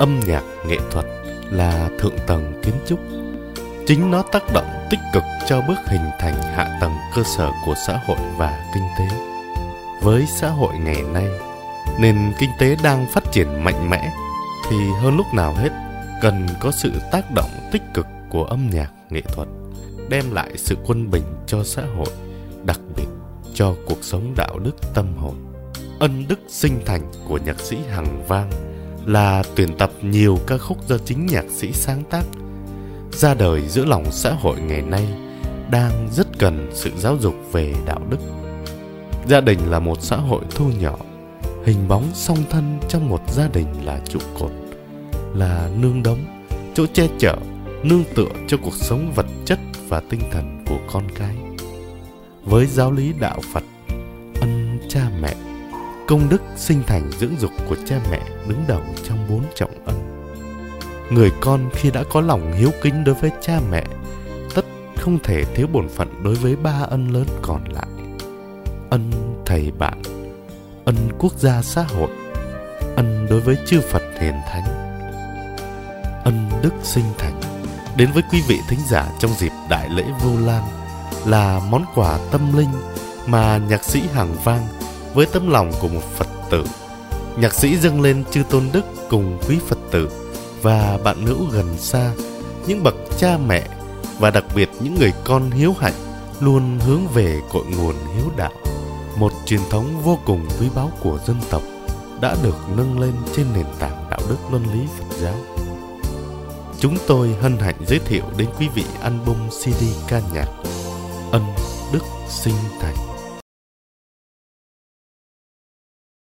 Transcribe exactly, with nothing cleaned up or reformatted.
âm nhạc nghệ thuật là thượng tầng kiến trúc. Chính nó tác động tích cực cho bước hình thành hạ tầng cơ sở của xã hội và kinh tế. Với xã hội ngày nay, nền kinh tế đang phát triển mạnh mẽ, thì hơn lúc nào hết cần có sự tác động tích cực của âm nhạc nghệ thuật, đem lại sự quân bình cho xã hội, đặc biệt cho cuộc sống đạo đức tâm hồn. Ân đức sinh thành của nhạc sĩ Hằng Vang là tuyển tập nhiều ca khúc do chính nhạc sĩ sáng tác, ra đời giữa lòng xã hội ngày nay đang rất cần sự giáo dục về đạo đức. Gia đình là một xã hội thu nhỏ, hình bóng song thân trong một gia đình là trụ cột, là nương đống, chỗ che chở, nương tựa cho cuộc sống vật chất và tinh thần của con cái. Với giáo lý đạo Phật, ân cha mẹ, công đức sinh thành dưỡng dục của cha mẹ đứng đầu trong bốn trọng ân. Người con khi đã có lòng hiếu kính đối với cha mẹ, tất không thể thiếu bổn phận đối với ba ân lớn còn lại: ân thầy bạn, ân quốc gia xã hội, ân đối với chư Phật hiền thánh. Ân đức sinh thành đến với quý vị thính giả trong dịp đại lễ Vu Lan là món quà tâm linh mà nhạc sĩ Hằng Vang với tấm lòng của một Phật tử, nhạc sĩ dâng lên chư tôn đức cùng quý Phật tử và bạn hữu gần xa, những bậc cha mẹ và đặc biệt những người con hiếu hạnh luôn hướng về cội nguồn hiếu đạo, một truyền thống vô cùng quý báu của dân tộc đã được nâng lên trên nền tảng đạo đức luân lý Phật giáo. Chúng tôi hân hạnh giới thiệu đến quý vị album xê đê ca nhạc Ân Đức Sinh Thành.